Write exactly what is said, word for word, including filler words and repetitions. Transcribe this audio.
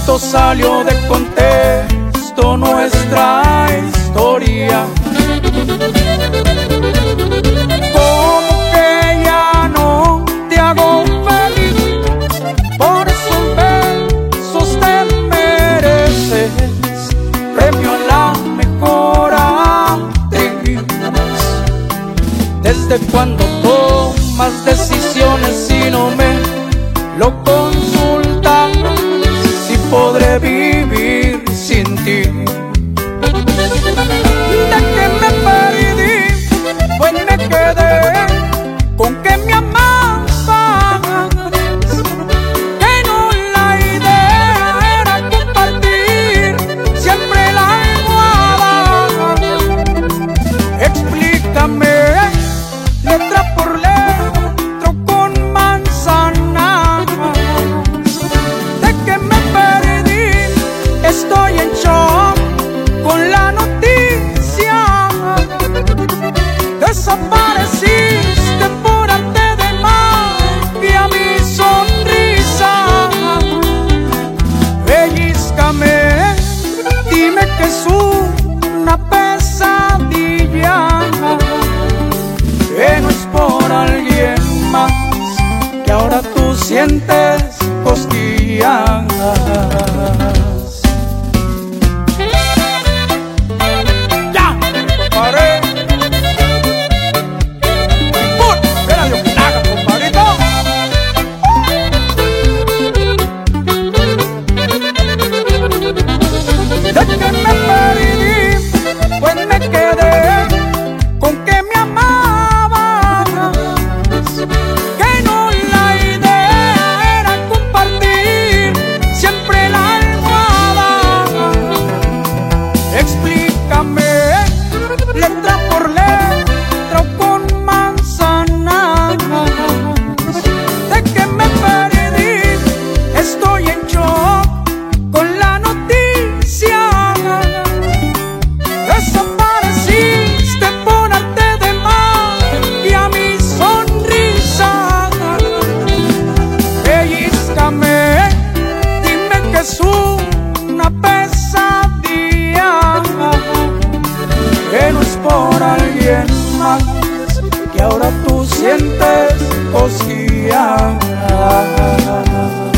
pronto salió de contexto nuestra historia. Como que ya no te hago feliz, por esos besos te mereces premio a la mejor actriz. ¿Desde cuando tomas decisiones y no me lo consultas? Si podré vivir sin ti. De que me perdí, pues me quedé con que me amabas, que no la idea era compartir siempre la almohada. Explícame letra por letra con manzanas. De que me perdí, estoy en shock con la noticia. Desapareciste por arte de magia mi sonrisa. Pellízcame, dime que es una pesadilla, que no es por alguien más, que ahora tú sientes cosquillas. ¡Ya! ¡Paré! ¡Put! ¡Espera, Dios que haga, compadrito! De que me perdí, pues me quedé con que me amabas, que no la idea era compartir siempre la almohada. Explícame letra por letra o con manzanas. De que me perdí, estoy en shock con la noticia. Desapareciste por arte de magia mi sonrisa. Pellízcame, dime que es una pesadilla, que no es por alguien más, que ahora tú sientes cosquillas.